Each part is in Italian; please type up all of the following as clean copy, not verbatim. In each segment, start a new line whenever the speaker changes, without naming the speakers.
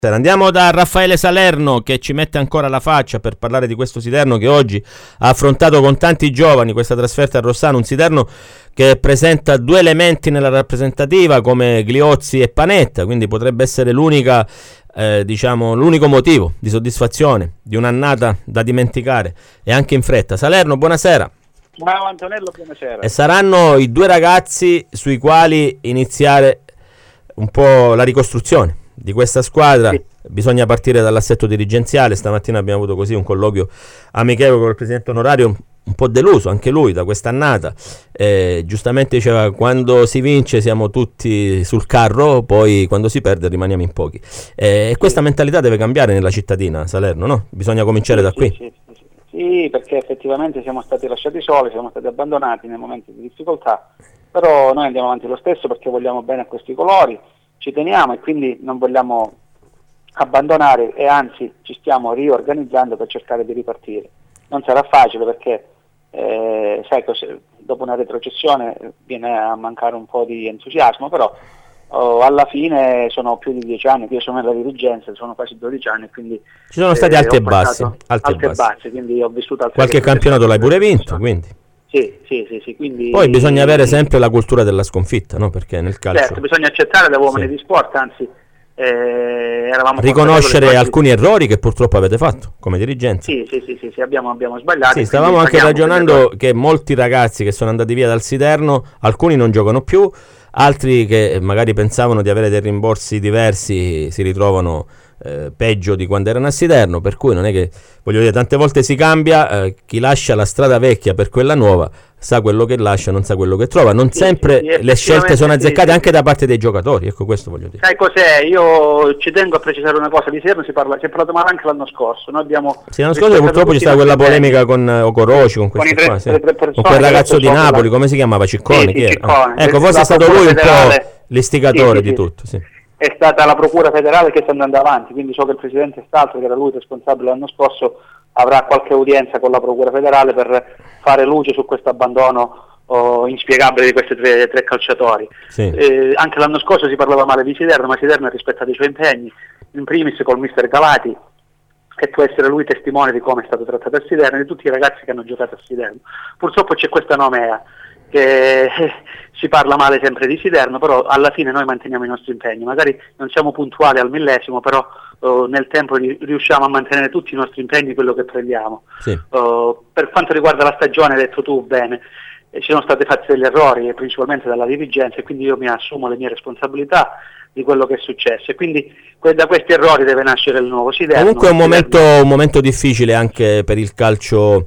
Andiamo da Raffaele Salerno che ci mette ancora la faccia per parlare di questo Siderno che oggi ha affrontato con tanti giovani questa trasferta a Rossano, un Siderno che presenta due elementi nella rappresentativa come Gliozzi e Panetta, quindi potrebbe essere l'unico motivo di soddisfazione di un'annata da dimenticare e anche in fretta. Salerno, buonasera.
Ciao Antonello, buonasera.
E saranno i due ragazzi sui quali iniziare un po' la ricostruzione di questa squadra. Sì. Bisogna partire dall'assetto dirigenziale. Stamattina abbiamo avuto così un colloquio amichevole con il presidente onorario, un po' deluso anche lui da quest'annata. Giustamente diceva: quando si vince siamo tutti sul carro, poi quando si perde rimaniamo in pochi. E questa mentalità deve cambiare nella cittadina, Salerno, no? Bisogna cominciare da qui.
Sì, perché effettivamente siamo stati lasciati soli, siamo stati abbandonati nei momenti di difficoltà, però noi andiamo avanti lo stesso perché vogliamo bene a questi colori, ci teniamo e quindi non vogliamo abbandonare e anzi ci stiamo riorganizzando per cercare di ripartire. Non sarà facile perché dopo una retrocessione viene a mancare un po' di entusiasmo, però alla fine sono più di 10 anni che io sono nella dirigenza, sono quasi 12 anni, quindi
ci sono stati alti e bassi,
quindi ho vissuto
qualche campionato l'hai pure vinto, quindi
sì, quindi
poi bisogna avere sempre la cultura della sconfitta, no? Perché nel calcio
certo, bisogna accettare da uomini di sport, anzi eravamo
riconoscere alcuni errori che purtroppo avete fatto come dirigenza.
Sì, abbiamo sbagliato.
Sì, stavamo anche ragionando che molti ragazzi che sono andati via dal Siderno, alcuni non giocano più, altri che magari pensavano di avere dei rimborsi diversi si ritrovano peggio di quando erano a Siderno, per cui non è che, voglio dire, tante volte si cambia, chi lascia la strada vecchia per quella nuova sa quello che lascia, non sa quello che trova, non sempre le scelte sono azzeccate anche da parte dei giocatori, ecco, questo voglio dire.
Sai cos'è? Io ci tengo a precisare una cosa, di Siderno si è parlato male anche l'anno scorso, noi abbiamo
l'anno scorso purtroppo c'è stata quella polemica con Ocoroci, con quel ragazzo di Napoli, come si chiamava? Cicconi?
Cicconi.
Ecco, forse è stato lui un po' l'istigatore di tutto, sì.
È stata la procura federale che sta andando avanti, quindi so che il presidente Stalzo, che era lui responsabile l'anno scorso, avrà qualche udienza con la procura federale per fare luce su questo abbandono inspiegabile di questi tre calciatori.
Sì.
Anche l'anno scorso si parlava male di Siderno, ma Siderno ha rispettato i suoi impegni, in primis col mister Galati, che può essere lui testimone di come è stato trattato a Siderno e di tutti i ragazzi che hanno giocato a Siderno. Purtroppo c'è questa nomea che si parla male sempre di Siderno, però alla fine noi manteniamo i nostri impegni, magari non siamo puntuali al millesimo, però nel tempo riusciamo a mantenere tutti i nostri impegni, quello che prendiamo.
Sì.
Per quanto riguarda la stagione, hai detto tu bene, ci sono stati fatti degli errori, principalmente dalla dirigenza, e quindi io mi assumo le mie responsabilità di quello che è successo, e quindi da questi errori deve nascere il nuovo Siderno.
Comunque è un momento difficile anche per il calcio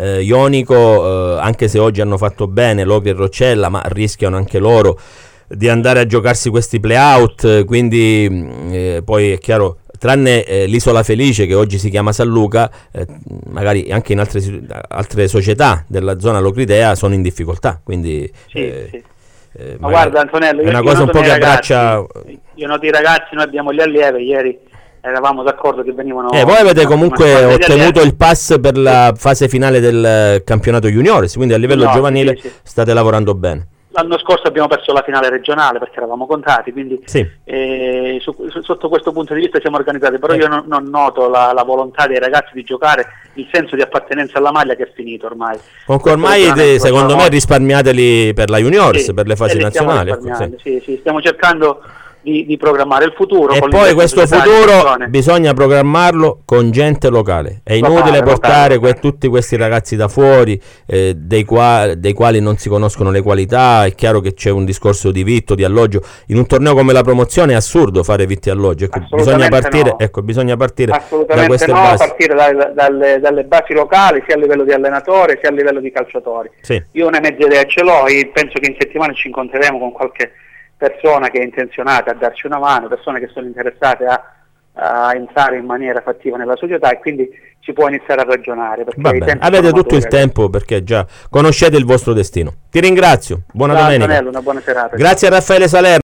ionico, anche se oggi hanno fatto bene Locri e Roccella, ma rischiano anche loro di andare a giocarsi questi play-out, quindi poi è chiaro, tranne l'Isola Felice che oggi si chiama San Luca, magari anche in altre società della zona locridea sono in difficoltà, quindi
ma guarda Antonello,
è una cosa un po' che abbraccia.
Io noto i ragazzi, noi abbiamo gli allievi, ieri eravamo d'accordo che venivano.
Voi avete comunque ottenuto il pass per la fase finale del campionato juniores, quindi a livello giovanile state lavorando bene.
L'anno scorso abbiamo perso la finale regionale perché eravamo contati, quindi sotto questo punto di vista siamo organizzati, però io non noto la volontà dei ragazzi di giocare, il senso di appartenenza alla maglia che è finito ormai.
Comunque ormai secondo me risparmiateli per la juniores, per le fasi nazionali.
Sì, stiamo cercando di programmare il futuro.
E poi questo futuro bisogna programmarlo con gente locale. È inutile portare tutti questi ragazzi da fuori, dei quali non si conoscono le qualità. È chiaro che c'è un discorso di vitto, di alloggio. In un torneo come la promozione è assurdo fare vitto e alloggio. Bisogna partire da queste basi.
Partire dalle basi locali, sia a livello di allenatore sia a livello di calciatori.
Sì.
Io una mezza idea ce l'ho, penso che in settimana ci incontreremo con qualche persona che è intenzionata a darci una mano, persone che sono interessate a entrare in maniera fattiva nella società, e quindi si può iniziare a ragionare.
Avete tutto il tempo perché già conoscete il vostro destino. Ti ringrazio, buona domenica.
Antonello, una buona serata.
Grazie a Raffaele Salerno.